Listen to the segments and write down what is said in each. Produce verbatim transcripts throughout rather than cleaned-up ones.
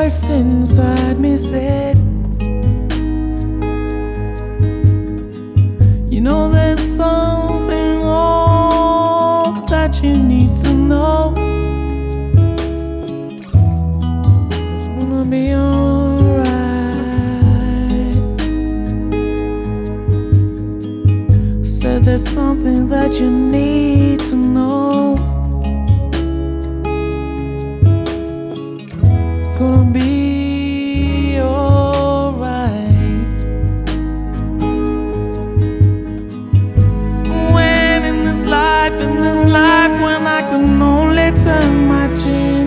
voice inside me said, you know there's something all that you need to know. It's gonna be alright. Said there's something that you need to know. It's gonna be alright. When in this life, in this life, when I can only turn my chin,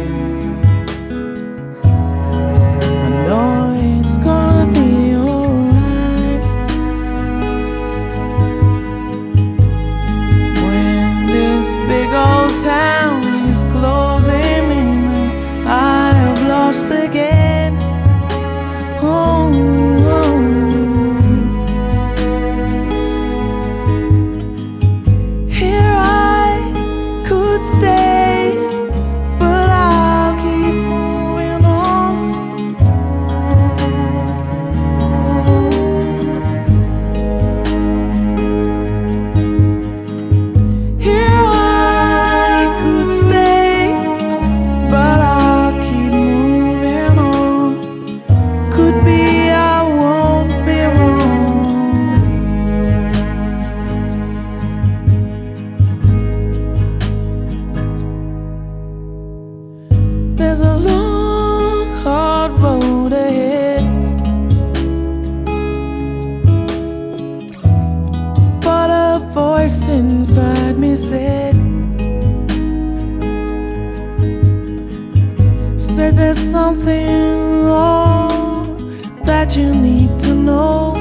I know it's gonna be alright. When this big old town is closing in, I have lost again. Oh, oh. Here I could stay, but I'll keep moving on. Here I could stay, but I'll keep moving on. Could be I won't be wrong. There's a long, hard road ahead, but a voice inside me said, Said there's something all that you need to know.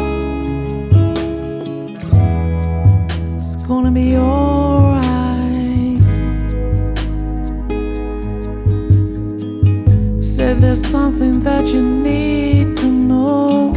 It's gonna be alright. Said there's something that you need to know.